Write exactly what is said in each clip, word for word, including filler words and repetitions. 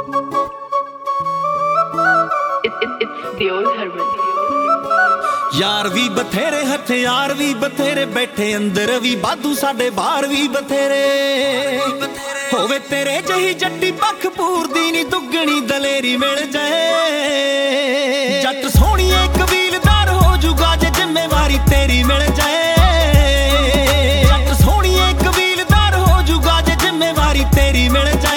यार भी बथेरे हथियार भी बथेरे बैठे अंदर भी वाधू साडे बाहर भी बथेरे होवे तेरे जही जट्टी पख पूरदी नी दुगनी दलेरी मिल जाए जट सोहणीए कबीलदार हो जूगा जे जिम्मेवारी तेरी मिल जाए जट सोहणीए कबीलदार हो जूगा जे जिम्मेवारी तेरी मिल जाए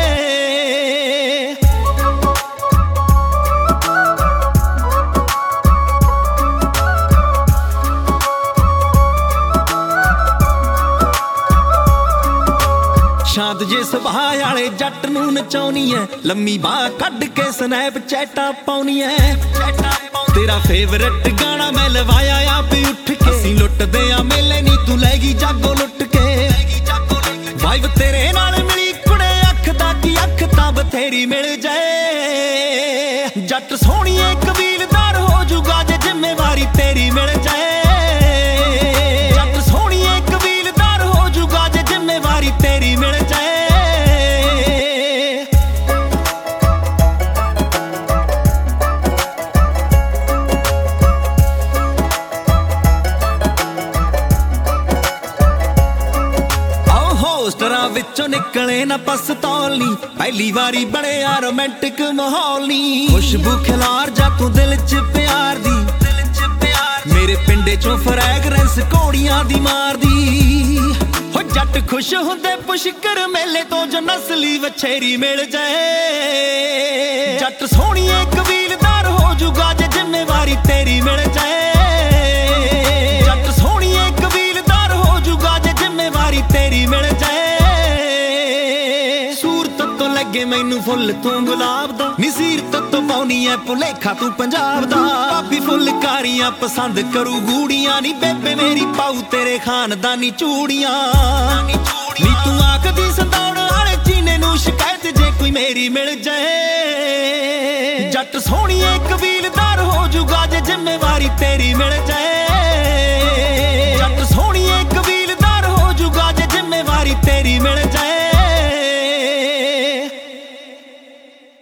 शांत जे सुभाह वाले जट नूं नचाउणी है लम्मी बाह कढ के स्नैप चैटा पाउणी है तेरा फेवरेट गाना मैं लवाया आप उठ के असीं लुटदे आ मेले नी तू लैगी जागो लुट के वाइब तेरे नाल मिली कुड़े अख दा की अख तां बथेरी मिल जाए जट सोहणीए कबीलदार हो जूगा जे जिम्मेवारी तेरी मिल जाए जट सोहणीए कबीलदार हो जूगा जे जिम्मेवारी तेरी मिल जाए पोस्टरां विचों निकले ना पस्तौल नी पहली वारी बने आ रोमांटिक माहौल नी खुशबू खिलार जा तू दिल च प्यार दी मेरे पिंडे चों फ्रैगरेंस घोड़ियां दी मार दी हो जट खुश हुंदे पुष्कर मेले तो जो नस्ली वछेरी मिल जाए जट सोहणीए कबीलदार हो जूगा जे जिम्मेवारी तेरी मिल जाए जट सोहणीए कबीलदार हो जूगा जे जिम्मेवारी तेरी मिल जाए लगे मैनू फुल तू गुलाब दा नसीरत तो पाउनी है भुलेखा तू पंजाब दा भाभी फुलकारियां पसंद करू गूड़ियां नी बेबे मेरी पाऊ तेरे खानदानी चूड़ियां नी तू आखदी संदौड़ वाले चीने नू शिकायत जे कोई मेरी मिल जाए जट सोहणीए कबीलदार हो जूगा जे जिम्मेवारी तेरी मिल जाए